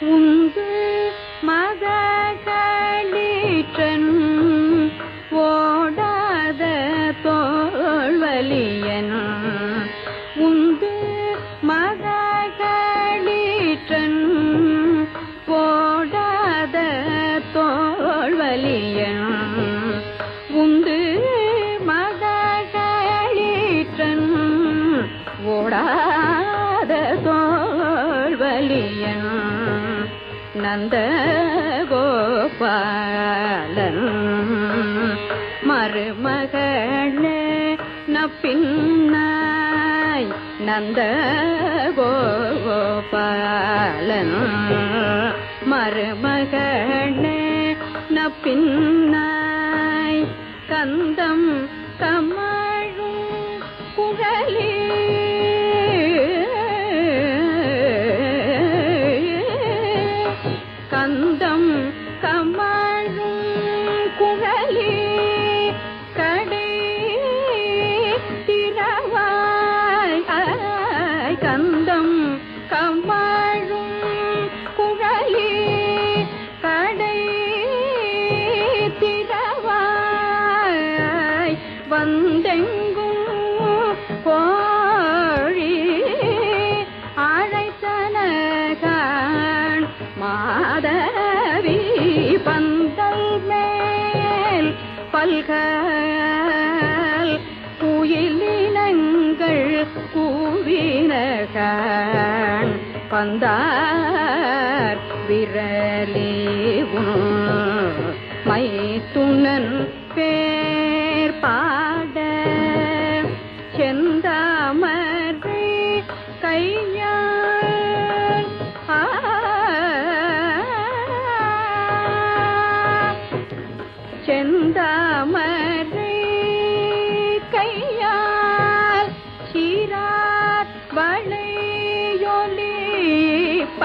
உந்து மதகளிற்றன் ஓடாத தோல்வலியன் உந்து மதகளிற்றன் ஓடாத தோல்வலியன் உந்து மதகளிற்றன் ஓடாத தோல்வலியன் நந்த கோபாலன் மருமகளே நப்பின்னாய் நந்த கோபாலன் மருமகளே நப்பின்னாய் கந்தம் கமழும் குழலி கந்தம் கமழும் குழலி கடை திறவாய் கந்தம் கமழும் குழலி கடை திறவாய் வந்தெங்கும் கோழி அழைத்தனகான் மாதவி பந்தல் மேல் பல்கள் குயிலினங்கள் கூவினகான் பந்தார் விரலிவும் மைத்துனன் பேர் பாட செந்தாமரை கையால் செந்தாமரை கையால் சீராத் வளையொலிப்ப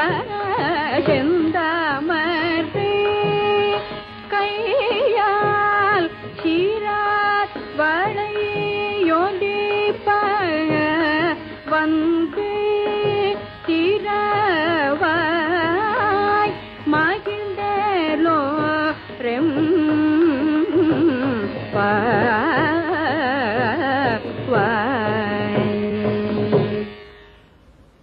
செந்தாமரை கையால் சீராத் வளையொலிப்ப வந்து திறவாய் மகிழ்ந்தலோ ரெம்